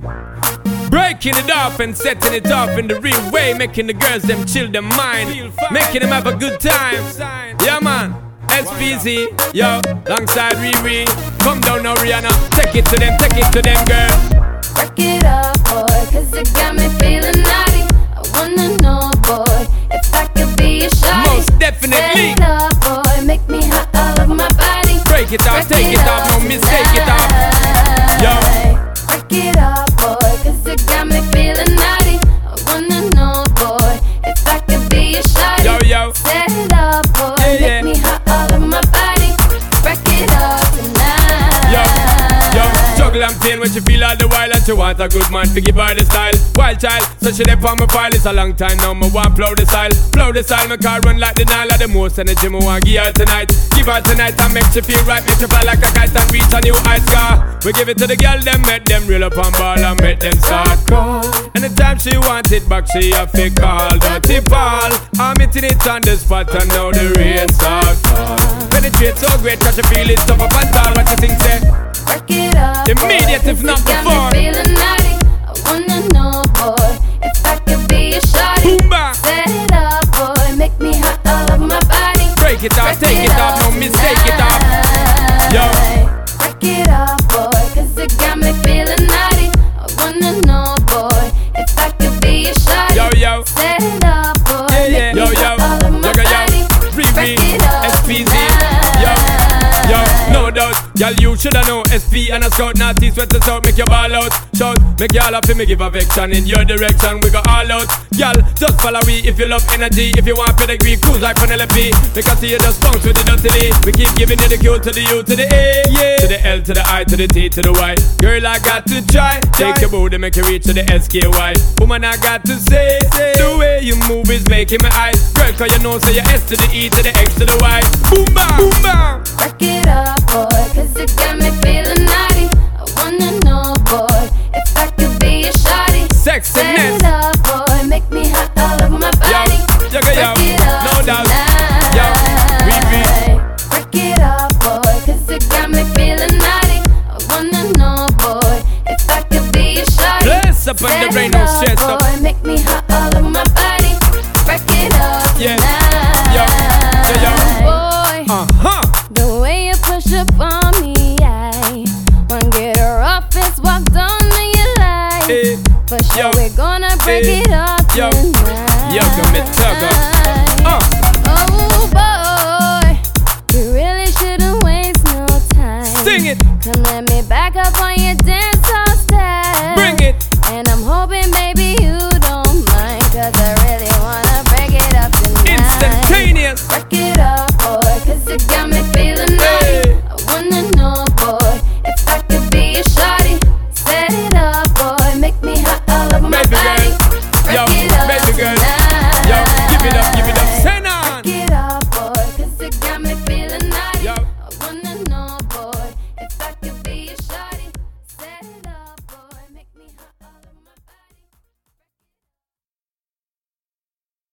Breaking it off and setting it off in the real way, making the girls them chill their mind, making them have a good time. Yeah man, SPZ, yo, alongside Riri. Come down now Rihanna, take it to them, girl. Work it up, boy, cause it got me feeling naughty. I wanna know, boy, if I could be your shawty. Most definitely. Set it up, boy, make me hot all over my body. Break it off, take it off, no mistake it off. Yo. Work it up, boy, cause it got me feeling naughty. I wanna know, boy, if I could be your shawty. Yo, yo. Set it up, boy, yeah. make me hot all over my body. Break it up tonight. Yo, juggle and pain when she feel all the while, and she want a good man to give her the style. Wild child, so she dey on my file. It's a long time now, me want plow the style. My car run like the Nile. Of the most energy me want give her tonight. Give her tonight and make she feel right. Make she fly like a kite and reach a new high scar. We give it to the girl, them make them reel up on ball and make them start call. Anytime she want it back, she a fake call. Dirty Paul, I'm hitting it on the spot and now the rain start fall. Penetrate so great, cause she feel it tough up and tall. What you think, say? Work it up, immediate, boy, if not got before. Me feeling naughty. I wanna know, boy, if I could be your shawty. Boomba. Set it up, boy, make me hot all over my body. Break it off, take it off, no mistake it off. Yo. Work it up, boy, cause it got me feeling naughty. I wanna know, boy, if I could be your shawty. Yo, yo. Set it up, boy, yeah. make me hot all over my body. Riri, SPZ, yo, no doubt. Y'all, you shoulda know SP and a scout, naughty sweat us out, make your ball out. Shout, make y'all happy, me give affection in your direction. We go all out. Y'all, just follow we if you love energy. If you want pedigree, cruise like Penelope. Because see you just bounce with the dirty. We keep giving you the Q to the U to the A, yeah. To the L to the I to the T to the Y. Girl, I got to try. Take your booty, make you reach to the SKY. Woman, I got to say, the way you move is making me eyes. Girl, cause you know, say your S to the E to the X to the Y. Boom, bam, boom, bam. Work it up, boy, cause it got me feeling naughty. I wanna know, boy, if I could be your shawty. Sexiness. Set it up, boy, make me hot all over my body. Yo, Work it up no doubt. tonight. Yo, Riri. Work it up, boy, cause it got me feeling naughty. I wanna know, boy, if I could be your shawty. Bless up on the brain, no stress up. Boy, make me hot all over my body. Work it up Yeah. tonight. Yo. Boy, the way you push up on me, I wanna get her off this walk down to your life. For sure, Yo. we're gonna break it up Yo. tonight. Yo, come and tug up.